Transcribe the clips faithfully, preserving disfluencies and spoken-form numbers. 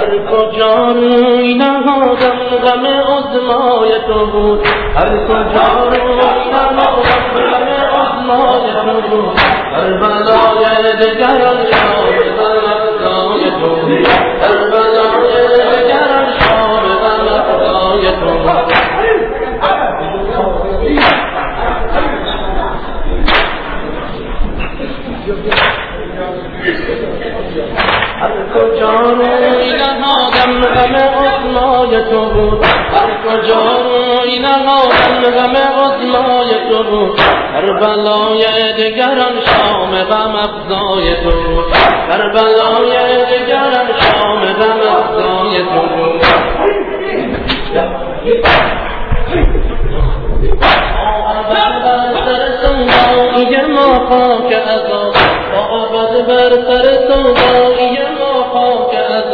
هر کجا روی نهادم غم عظمای تو بود، هر کجا روی نهادم غم عظمای تو بود، کربلای دگران شام غم افزای تو بود، کربلای دگران شام غم افزای تو بود. هر کجا روی نهادم غم عظمای تو بود، هر کجا روی نهادم غم عظمای تو بود، کربلای دگران شام غم افزای تو بود، کربلای دگران شام غم افزای تو بود. سودای ما خاک عذاب، آباد بر سر سودای ما خاک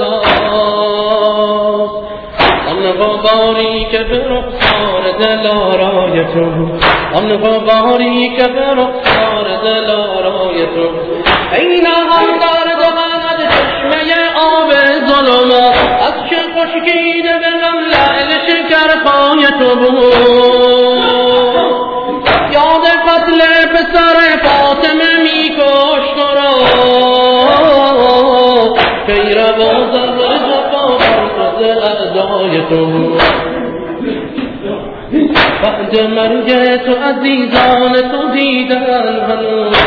عذاب، آن غباری که به رخسار دلارای تو، آن غباری که به رخسار دلارای تو، ای نهان در دهنت چشمه آب ظلمات، از چه خشکیده به غم لعل شکرخای تو بود. یاد قتل پسر فاطمه می کشت تو را، پیرو زر جفا برد اعدای تو. بعد مرگ تو عزیزان تو دیدن هنوز،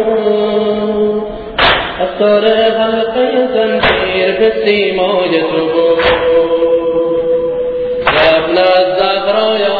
اثر حلقه زنجیر به سیمای تو. ابن الزهرا